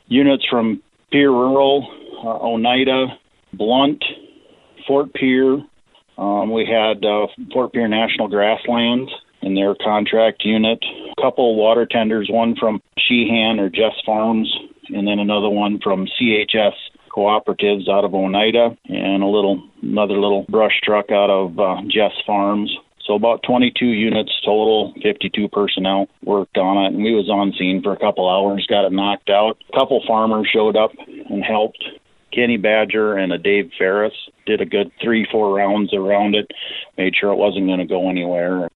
units from Pierre Rural, Oneida, Blunt, Fort Pierre. We had Fort Pierre National Grasslands in their contract unit. A couple water tenders, one from Sheehan or Jess Farms, and then another one from CHS Cooperatives out of Oneida, and another little brush truck out of Jess Farms. So about 22 units total, 52 personnel worked on it, and we was on scene for a couple hours, got it knocked out. A couple farmers showed up and helped. Kenny Badger and a Dave Ferris did a good 3-4 rounds around it, made sure it wasn't going to go anywhere.